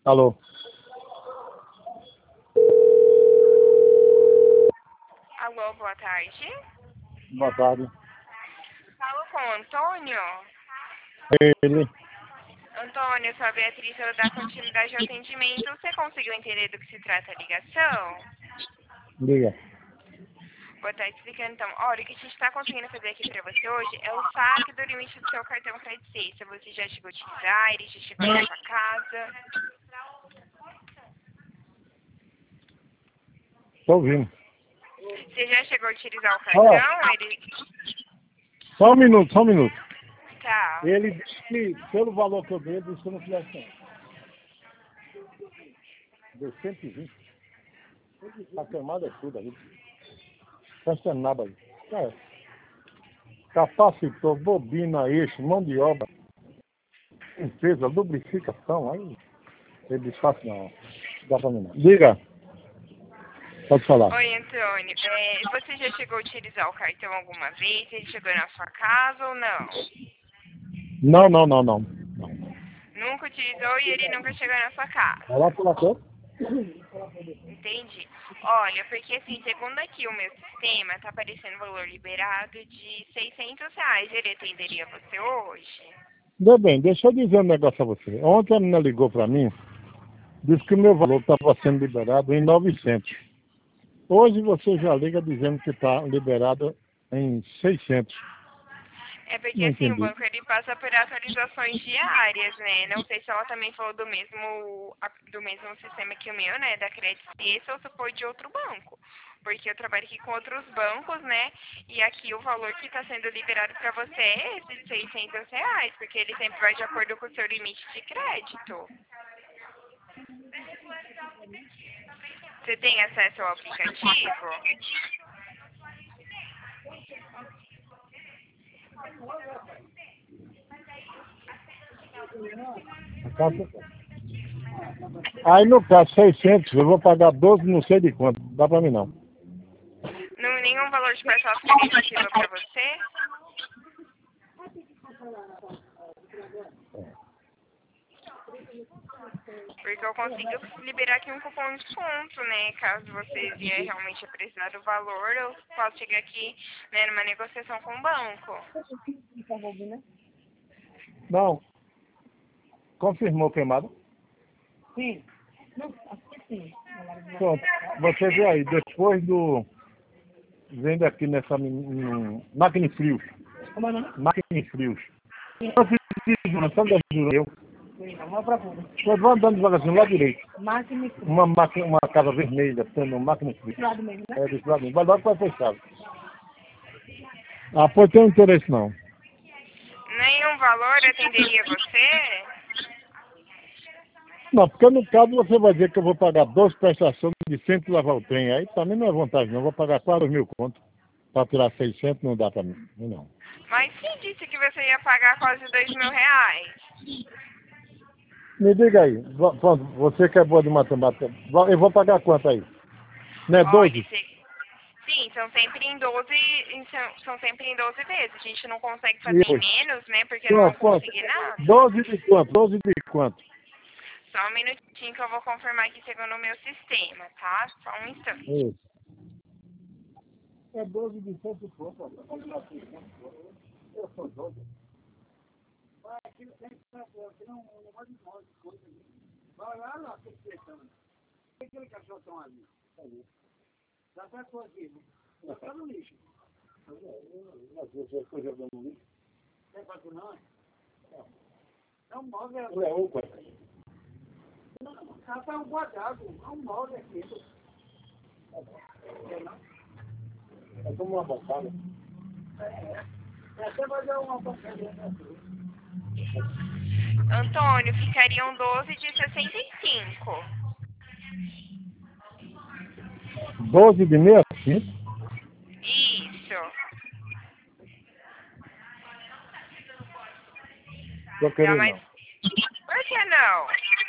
Alô? Alô, boa tarde. Boa tarde. Falo com o Antônio. Ele. Antônio, sou a Beatriz, eu da continuidade ao atendimento. Você conseguiu entender do que se trata a ligação? Diga. Vou estar explicando então. Olha, o que a gente está conseguindo fazer aqui para você hoje é o saque do limite do seu cartão Credit. Você já chegou a utilizar, ele já chegou na sua casa. Tô ouvindo. Você já chegou a utilizar o cartão? Ele... Só um minuto. Tá. Ele disse que, pelo valor que eu dei, ele disse que eu não fizesse. Deu 120. A queimada é tudo aí. Não está nada aí. É. Capacitor, bobina, eixo, mão de obra, limpeza, lubrificação, aí ele disse fácil não. Dá pra mim não. Diga. Pode falar. Oi, Antônio. Você já chegou a utilizar o cartão alguma vez? Ele chegou na sua casa ou não? Não. Nunca utilizou e ele nunca chegou na sua casa. Vai lá pela cor? Entendi. Olha, porque assim, segundo aqui o meu sistema, tá aparecendo valor liberado de R$600. Ele atenderia você hoje? Meu bem, deixa eu dizer um negócio a você. Ontem a menina ligou pra mim, disse que o meu valor estava sendo liberado em 900. Hoje você já liga dizendo que está liberado em 600. É porque Não assim, o entendi. banco ele passa por atualizações diárias, né? Não sei se ela também falou do mesmo sistema que o meu, né? Da Credit Suisse ou se foi de outro banco. Porque eu trabalho aqui com outros bancos, né? E aqui o valor que está sendo liberado para você é esse de R$600, porque ele sempre vai de acordo com o seu limite de crédito. Você tem acesso ao aplicativo? Aí no caso 600, eu vou pagar 12, não sei de quanto. Dá pra mim não. Não, nenhum valor de parcela significativa para você? Porque eu consigo liberar aqui um cupom de desconto, né? Caso você vier realmente a precisar do valor, eu posso chegar aqui, né, numa negociação com o banco. Não. Confirmou queimado? Sim. Não, acho que sim. Pronto. Você vê aí, depois do... Vendo aqui nessa máquina de frios. Como é o nome? Máquina de frios. Eu fiz só da jura, eu. Sim, vamos procura. Eu vou andando devagarzinho lá direito. Máquina e tudo. Uma casa vermelha, tendo uma máquina de frios. Do lado mesmo, né? É, desse lado. Vai logo vai fechar. Ah, pois tem interesse não. Nenhum valor atenderia você? Não, porque no caso você vai dizer que eu vou pagar 12 prestações de 100 lavar o trem. Aí pra mim não é vantagem não. Eu vou pagar 4.000 conto. Pra tirar 600 não dá pra mim. Não. Mas quem disse que você ia pagar quase R$2.000? Me diga aí. Pronto, você que é boa de matemática. Eu vou pagar quanto aí? Não é Olha, 12? sim, são sempre em 12, são sempre em 12 vezes. A gente não consegue E fazer em hoje? menos, né? Porque não vão Quanto? conseguir nada. 12 de quanto? 12 de quanto? Só um minutinho que eu vou confirmar aqui segundo o meu sistema, tá? Só um instante. Isso. É 12 de 100 e pouco. Eu sou doido. Vai lá, que questão. O que aquele cachorro estão ali? Já tá com aqui, né? Tá no lixo. Não é fácil não, é? É um móvel. É opa. Não, é um guardado. É um móvel aqui. É como uma bancada. É até fazer uma bancada. Antônio, ficariam 12 de 65. 12 de 65? Isso. Tô Tá, querendo mas não. por que não?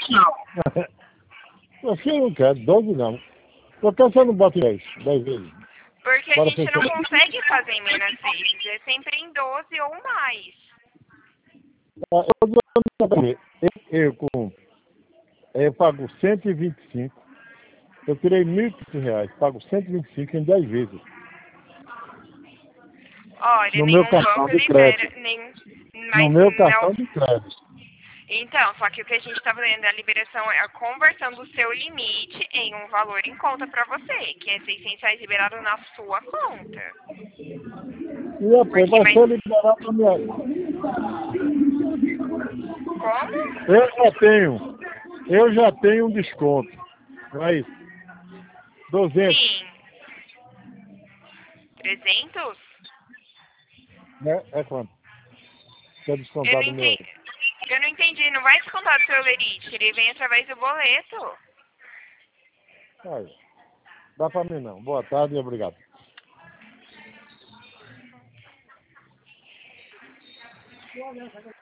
Você não quer, 12 não. Por que você não bota 10 vezes? Porque a Bora gente não fechar. consegue fazer em menos vezes. É sempre em 12 ou mais. Eu com Aí eu pago 125. Eu tirei R$ 1.500, pago 125 em 10 vezes. Olha, No meu nenhum cartão banco de libera, crédito. No mas meu não. cartão de crédito. Então, só que o que a gente está fazendo, a liberação é a conversão do seu limite em um valor em conta para você, que é R$ 600 liberado na sua conta. E depois Porque vai vai. ser liberado a minha. Como? Eu já tenho um desconto. Não é isso? 200, Sim. 300? né? É quanto? Que é Eu não descontado o meu entendi. aí. Eu não entendi. Não vai descontar do seu lerite. Ele vem através do boleto. Aí. Dá pra mim não. Boa tarde e obrigado.